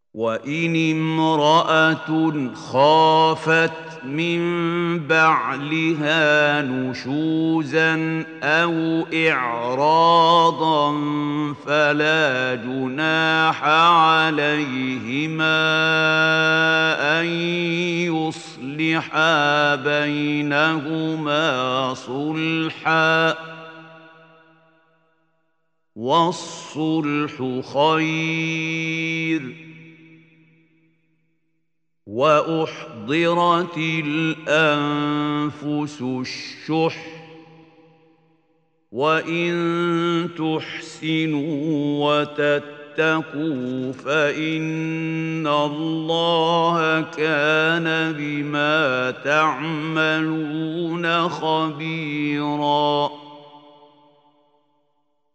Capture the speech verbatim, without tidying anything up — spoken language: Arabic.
وإن امرأة خافت من بعلها نشوزا أو إعراضا فلا جناح عليهما أن يصلحا بينهما صلحا، والصلح خير. وأحضرت الأنفس الشح وإن تحسنوا وتتقوا فإن الله كان بما تعملون خبيراً.